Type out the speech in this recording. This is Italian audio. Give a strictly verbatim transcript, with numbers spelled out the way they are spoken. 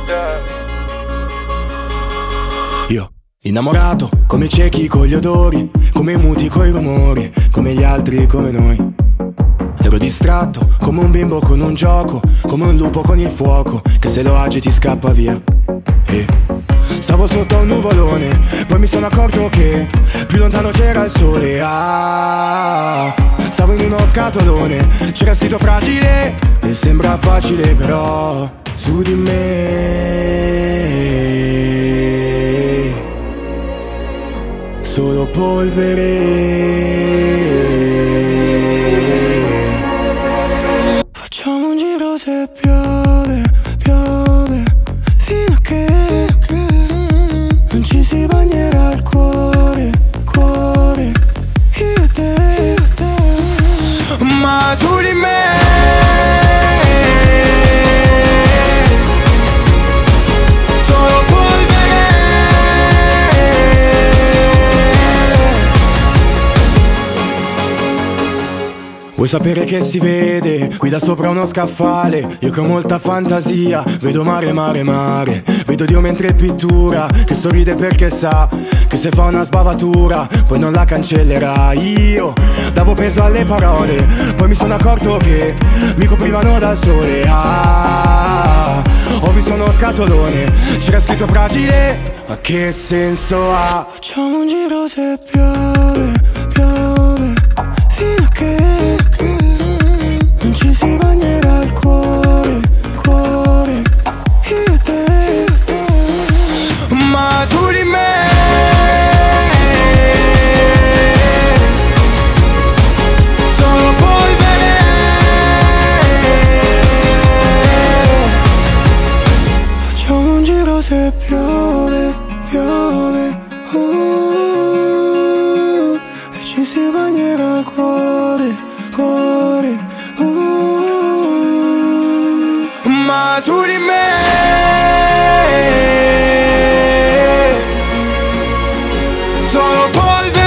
Io, innamorato, come i ciechi con gli odori, come i muti coi rumori, come gli altri come noi. Ero distratto, come un bimbo con un gioco, come un lupo con il fuoco, che se lo agiti scappa via. E stavo sotto un nuvolone, poi mi sono accorto che più lontano c'era il sole. Ah, stavo in uno scatolone, c'era scritto fragile, e sembra facile però su di me solo polvere. Facciamo un giro se piove, piove, fino a che, che non ci si bagnerà il cuore, cuore, io e te, io e te. Ma su di me solo polvere. Vuoi sapere che si vede qui da sopra uno scaffale? Io che ho molta fantasia vedo mare, mare, mare. Vedo Dio mentre pittura, che sorride perché sa che se fa una sbavatura poi non la cancellerà. Io davo peso alle parole, poi mi sono accorto che mi coprivano dal sole. Ah, ho visto uno scatolone, c'era scritto fragile, ma che senso ha? Facciamo un giro se piove, piove, fino a che, che non ci si bagnerà il cuore, cuore, io e te, io e te. Ma su di me solo polvere. Facciamo un giro se piove, piove, uh, e ci si bagnerà il cuore, cuore, uh, ma su di me solo polvere.